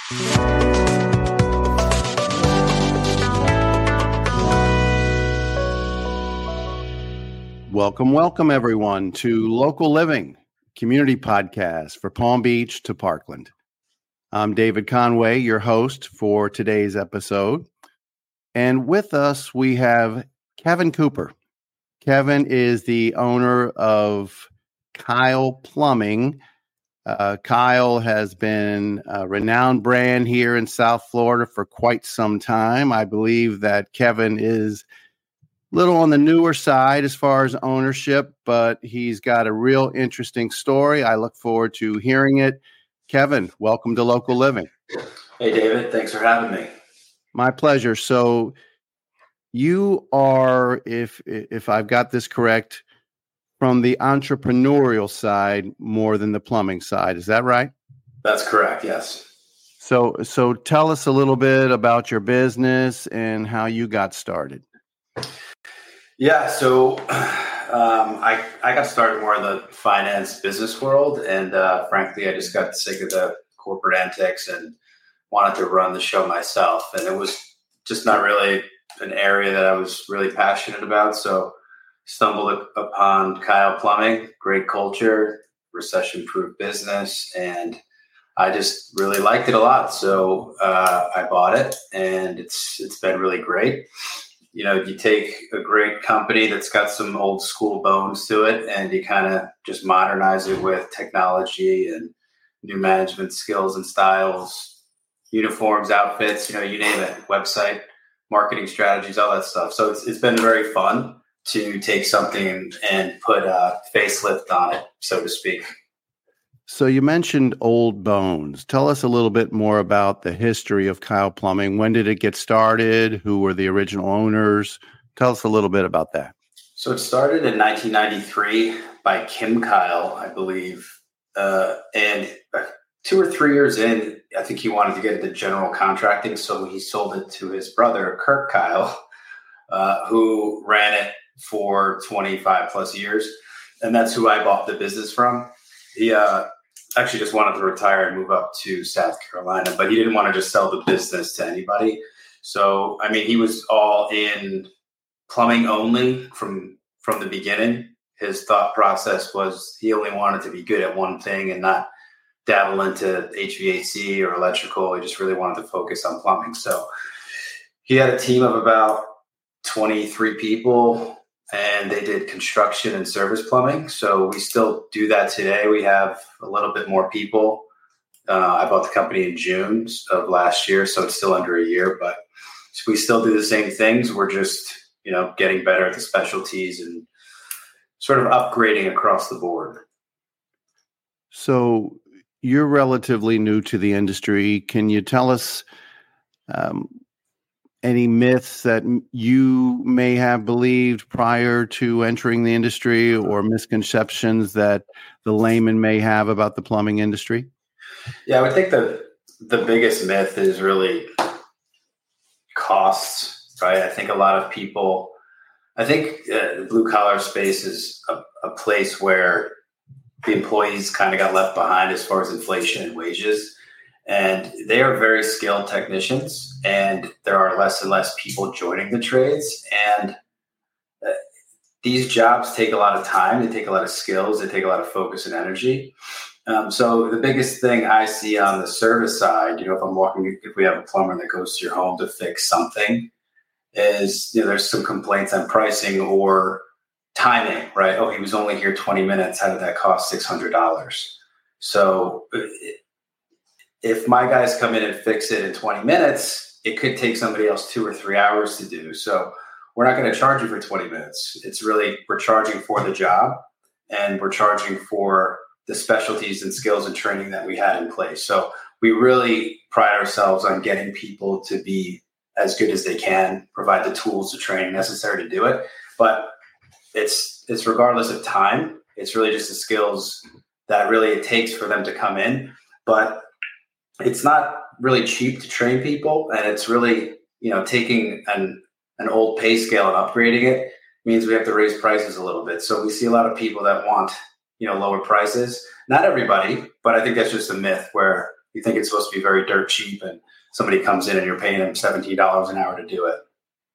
Welcome everyone to Local Living, community podcast for Palm Beach to Parkland. I'm David Conway, your host for today's episode. And with us, we have Kevin Cooper. Kevin is the owner of Kyle Plumbing. Kyle has been a renowned brand here in South Florida for quite some time. I believe that Kevin is a little on the newer side as far as ownership, but he's got a real interesting story. I look forward to hearing it. Kevin, welcome to Local Living. Hey, David. Thanks for having me. My pleasure. So you are, if I've got this correct, from the entrepreneurial side more than the plumbing side. Is that right? That's correct. Yes. So tell us a little bit about your business and how you got started. Yeah. So I got started more in the finance business world. And frankly, I just got sick of the corporate antics and wanted to run the show myself. And it was just not really an area that I was really passionate about. So stumbled upon Kyle Plumbing, great culture, recession-proof business. And I just really liked it a lot. So I bought it and it's been really great. You know, you take a great company that's got some old school bones to it and you kind of just modernize it with technology and new management skills and styles, uniforms, outfits, you name it, website, marketing strategies, all that stuff. So it's been very fun to take something and put a facelift on it, so to speak. So you mentioned old bones. Tell us a little bit more about the history of Kyle Plumbing. When did it get started? Who were the original owners? Tell us a little bit about that. So it started in 1993 by Kim Kyle, I believe. And 2 or 3 years in, I think he wanted to get into general contracting. So he sold it to his brother, Kirk Kyle, who ran it for 25 plus years. And that's who I bought the business from. He actually just wanted to retire and move up to South Carolina, but he didn't want to just sell the business to anybody. So, I mean, he was all in plumbing only from the beginning. His thought process was he only wanted to be good at one thing and not dabble into HVAC or electrical. He just really wanted to focus on plumbing. So he had a team of about 23 people, and they did construction and service plumbing. So we still do that today. We have a little bit more people. I bought the company in June of last year, so it's still under a year, but we still do the same things. We're just, getting better at the specialties and sort of upgrading across the board. So you're relatively new to the industry. Can you tell us any myths that you may have believed prior to entering the industry or misconceptions that the layman may have about the plumbing industry? Yeah, I would think the biggest myth is really costs, right? I think a lot of people, the blue collar space is a place where the employees kind of got left behind as far as inflation and wages. And they are very skilled technicians, and there are less and less people joining the trades. And these jobs take a lot of time. They take a lot of skills. They take a lot of focus and energy. So the biggest thing I see on the service side, if we have a plumber that goes to your home to fix something, is, there's some complaints on pricing or timing, right? Oh, he was only here 20 minutes. How did that cost $600? So if my guys come in and fix it in 20 minutes, it could take somebody else 2 or 3 hours to do. So we're not going to charge you for 20 minutes. It's really, we're charging for the job, and we're charging for the specialties and skills and training that we had in place. So we really pride ourselves on getting people to be as good as they can, provide the tools, the training necessary to do it. But it's regardless of time. It's really just the skills that really it takes for them to come in. But it's not really cheap to train people, and it's really, taking an old pay scale and upgrading it means we have to raise prices a little bit. So we see a lot of people that want, lower prices. Not everybody, but I think that's just a myth where, You think it's supposed to be very dirt cheap, and somebody comes in and you're paying them $17 an hour to do it.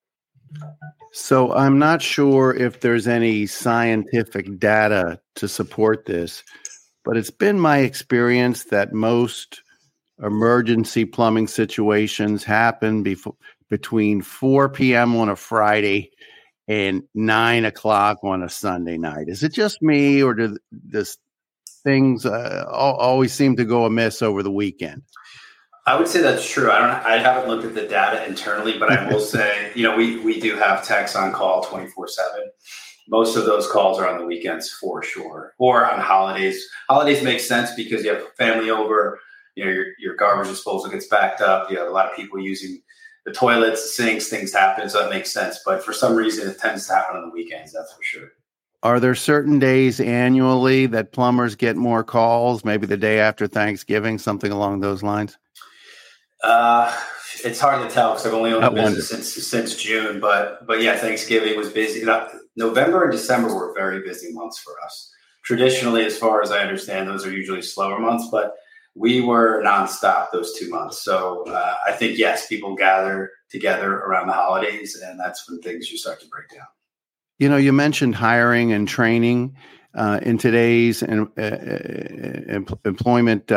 So I'm not sure if there's any scientific data to support this, but it's been my experience that most emergency plumbing situations happen between 4 p.m. on a Friday and 9 o'clock on a Sunday night. Is it just me, or does things always seem to go amiss over the weekend? I would say that's true. I haven't looked at the data internally, but I will say, we do have techs on call 24/7. Most of those calls are on the weekends for sure, or on holidays. Holidays make sense because you have family over. Your garbage disposal gets backed up. You have a lot of people using the toilets, sinks, things happen, so that makes sense. But for some reason, it tends to happen on the weekends. That's for sure. Are there certain days annually that plumbers get more calls? Maybe the day after Thanksgiving, something along those lines. It's hard to tell because I've only owned the business since June, but yeah, Thanksgiving was busy. November and December were very busy months for us. Traditionally, as far as I understand, those are usually slower months, but we were nonstop those 2 months. So I think, yes, people gather together around the holidays, and that's when things start to break down. You mentioned hiring and training in today's employment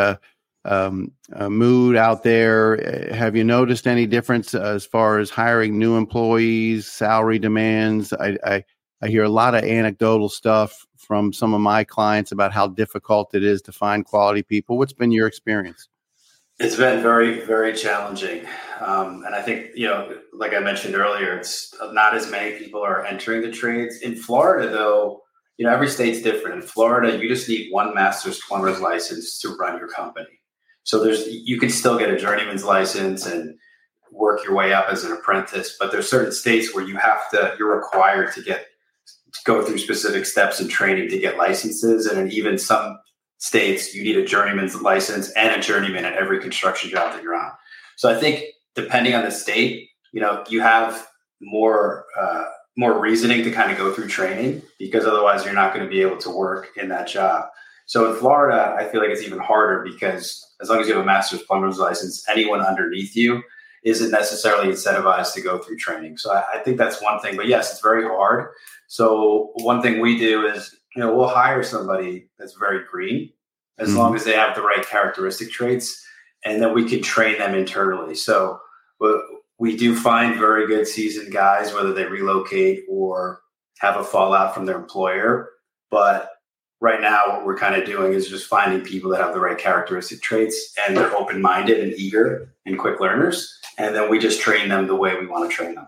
mood out there. Have you noticed any difference as far as hiring new employees, salary demands? I hear a lot of anecdotal stuff from some of my clients about how difficult it is to find quality people. What's been your experience? It's been very, very challenging. And I think, like I mentioned earlier, it's not as many people are entering the trades. In Florida, though, every state's different. In Florida, you just need one master's plumber's license to run your company. So you can still get a journeyman's license and work your way up as an apprentice, but there's certain states where you're required to go through specific steps in training to get licenses. And in even some states, you need a journeyman's license and a journeyman at every construction job that you're on. So I think depending on the state, you have more reasoning to kind of go through training, because otherwise you're not going to be able to work in that job. So in Florida, I feel like it's even harder because as long as you have a master's plumber's license, anyone underneath you isn't necessarily incentivized to go through training. So I think that's one thing. But yes, it's very hard. So one thing we do is, we'll hire somebody that's very green as long as they have the right characteristic traits, and then we can train them internally. So we do find very good seasoned guys, whether they relocate or have a fallout from their employer. But right now, what we're kind of doing is just finding people that have the right characteristic traits and they're open-minded and eager and quick learners. And then we just train them the way we want to train them.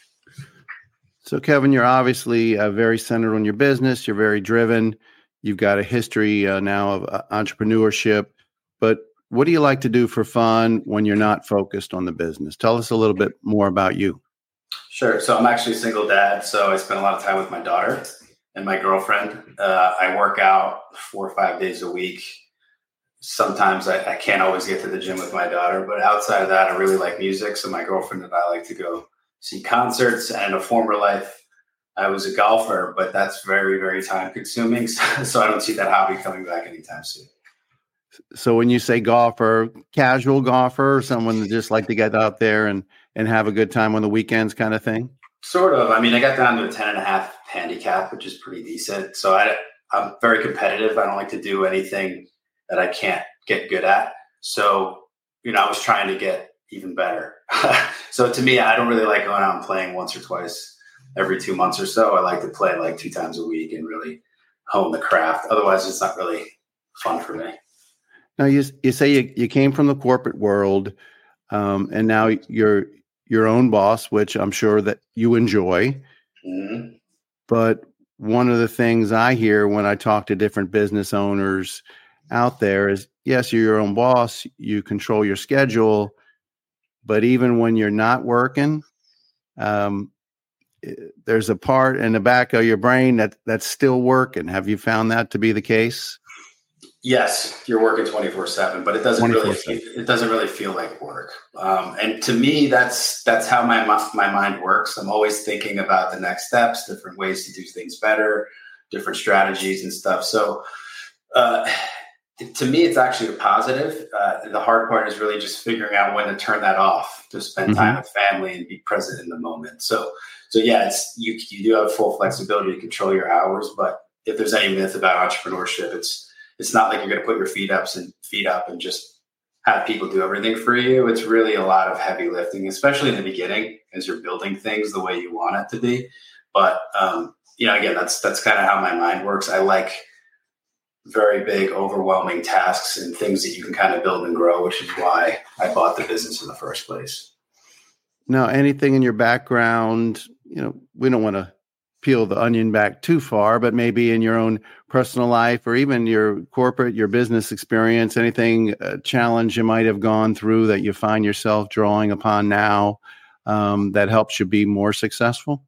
So, Kevin, you're obviously very centered on your business. You're very driven. You've got a history now of entrepreneurship. But what do you like to do for fun when you're not focused on the business? Tell us a little bit more about you. Sure. So I'm actually a single dad. So I spend a lot of time with my daughter and my girlfriend. I work out 4 or 5 days a week. Sometimes I can't always get to the gym with my daughter, but outside of that, I really like music. So my girlfriend and I like to go see concerts. And in a former life, I was a golfer, but that's very, very time consuming. So I don't see that hobby coming back anytime soon. So when you say golfer, casual golfer, or someone that just like to get out there and have a good time on the weekends kind of thing? Sort of. I mean, I got down to a 10.5 handicap, which is pretty decent. So I'm very competitive. I don't like to do anything that I can't get good at. So, I was trying to get even better. So to me, I don't really like going out and playing once or twice every 2 months or so. I like to play like 2 times a week and really hone the craft. Otherwise, it's not really fun for me. Now, you say you came from the corporate world, and now you're your own boss, which I'm sure that you enjoy. Mm-hmm. But one of the things I hear when I talk to different business owners out there is, yes, you're your own boss, you control your schedule, but even when you're not working, there's a part in the back of your brain that's still working. Have you found that to be the case? Yes, you're working 24/7, but it doesn't really feel like work. And to me, that's how my mind works. I'm always thinking about the next steps, different ways to do things better, different strategies and stuff. So To me, it's actually a positive. The hard part is really just figuring out when to turn that off, to spend time with family and be present in the moment. So yeah, you do have full flexibility to control your hours, but if there's any myth about entrepreneurship, it's not like you're going to put your feet up and just have people do everything for you. It's really a lot of heavy lifting, especially in the beginning as you're building things the way you want it to be. But again, that's kind of how my mind works. I like very big, overwhelming tasks and things that you can kind of build and grow, which is why I bought the business in the first place. Now, anything in your background, we don't want to peel the onion back too far, but maybe in your own personal life or even your business experience, anything challenge you might have gone through that you find yourself drawing upon now that helps you be more successful?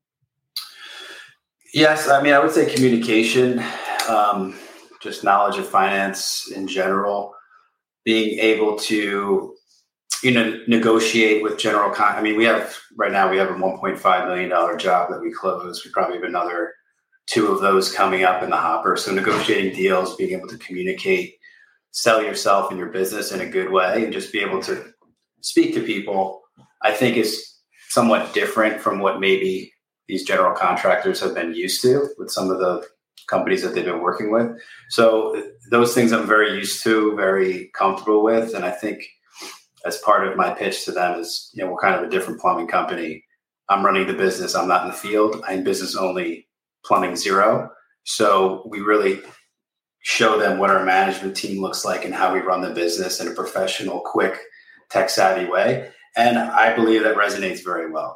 Yes. I would say communication, just knowledge of finance in general, being able to, negotiate with general right now we have a $1.5 million job that we closed. We probably have another 2 of those coming up in the hopper. So negotiating deals, being able to communicate, sell yourself and your business in a good way, and just be able to speak to people, I think is somewhat different from what maybe these general contractors have been used to with some of the companies that they've been working with. So those things I'm very used to, very comfortable with. And I think as part of my pitch to them is, we're kind of a different plumbing company. I'm running the business. I'm not in the field. I'm business only, plumbing zero. So we really show them what our management team looks like and how we run the business in a professional, quick, tech savvy way. And I believe that resonates very well.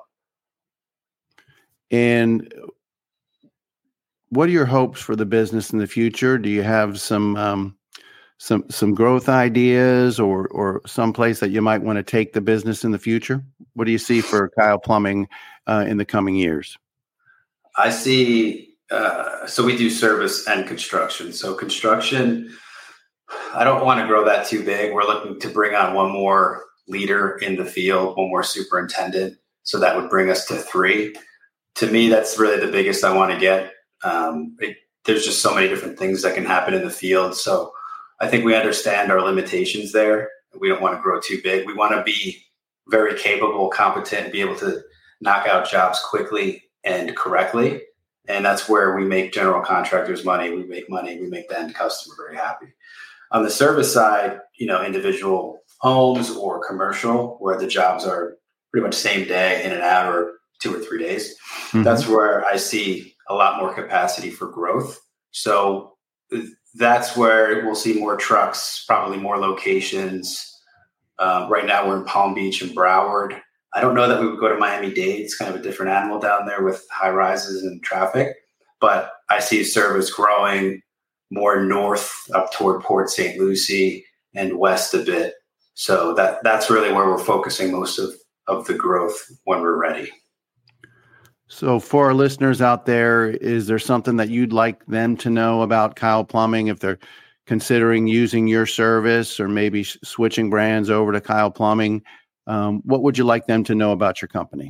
And what are your hopes for the business in the future? Do you have some growth ideas or some place that you might want to take the business in the future? What do you see for Kyle Plumbing in the coming years? I see. So we do service and construction. So construction, I don't want to grow that too big. We're looking to bring on one more leader in the field, one more superintendent. So that would bring us to 3. To me, that's really the biggest I want to get. There's just so many different things that can happen in the field. So I think we understand our limitations there. We don't want to grow too big. We want to be very capable, competent, and be able to knock out jobs quickly and correctly. And that's where we make general contractors money. We make money. We make the end customer very happy. On the service side, individual homes or commercial where the jobs are pretty much same day in and out or 2 or 3 days. Mm-hmm. That's where I see a lot more capacity for growth. So that's where we'll see more trucks, probably more locations. Right now we're in Palm Beach and Broward. I don't know that we would go to Miami-Dade. It's kind of a different animal down there with high rises and traffic, but I see service growing more north up toward Port St. Lucie and west a bit. So that's really where we're focusing most of the growth when we're ready. So for our listeners out there, is there something that you'd like them to know about Kyle Plumbing if they're considering using your service or maybe switching brands over to Kyle Plumbing? What would you like them to know about your company?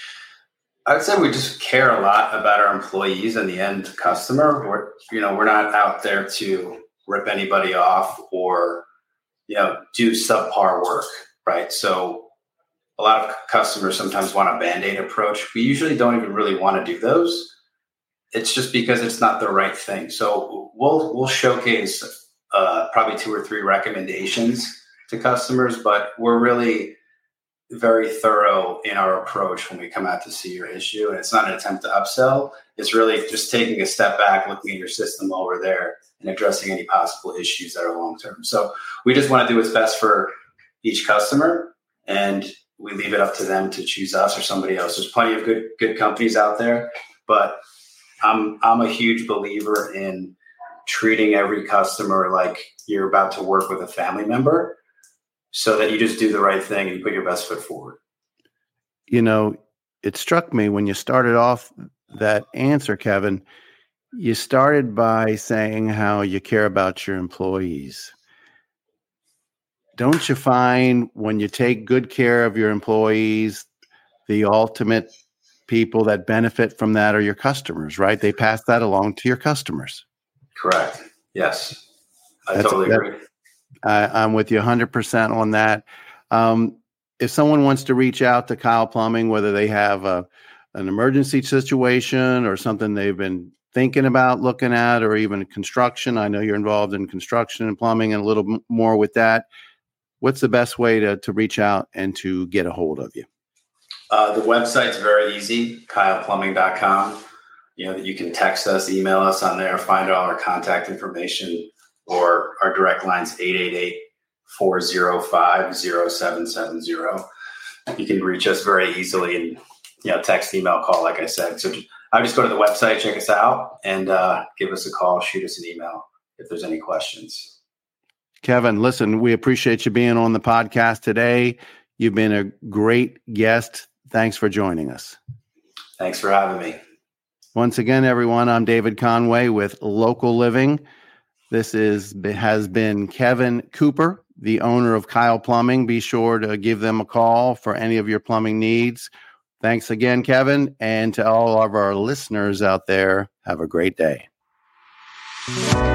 I would say we just care a lot about our employees and the end customer. We're not out there to rip anybody off or, do subpar work, right? So a lot of customers sometimes want a Band-Aid approach. We usually don't even really want to do those. It's just because it's not the right thing. So we'll showcase probably 2 or 3 recommendations to customers, but we're really very thorough in our approach when we come out to see your issue. And it's not an attempt to upsell. It's really just taking a step back, looking at your system while we're there and addressing any possible issues that are long-term. So we just want to do what's best for each customer, and we leave it up to them to choose us or somebody else. There's plenty of good companies out there, but I'm a huge believer in treating every customer like you're about to work with a family member, so that you just do the right thing and you put your best foot forward. It struck me when you started off that answer, Kevin, you started by saying how you care about your employees. Don't you find when you take good care of your employees, the ultimate people that benefit from that are your customers, right? They pass that along to your customers. Correct. Yes. I totally agree. I'm with you 100% on that. If someone wants to reach out to Kyle Plumbing, whether they have an emergency situation or something they've been thinking about looking at, or even construction, I know you're involved in construction and plumbing and a little more with that. What's the best way to reach out and to get a hold of you? The website's very easy, kyleplumbing.com. You can text us, email us on there, find all our contact information, or our direct line's 888-405-0770. You can reach us very easily and, text, email, call, like I said. So I just go to the website, check us out, and give us a call, shoot us an email if there's any questions. Kevin, listen, we appreciate you being on the podcast today. You've been a great guest. Thanks for joining us. Thanks for having me. Once again, everyone, I'm David Conway with Local Living. This has been Kevin Cooper, the owner of Kyle Plumbing. Be sure to give them a call for any of your plumbing needs. Thanks again, Kevin. And to all of our listeners out there, have a great day.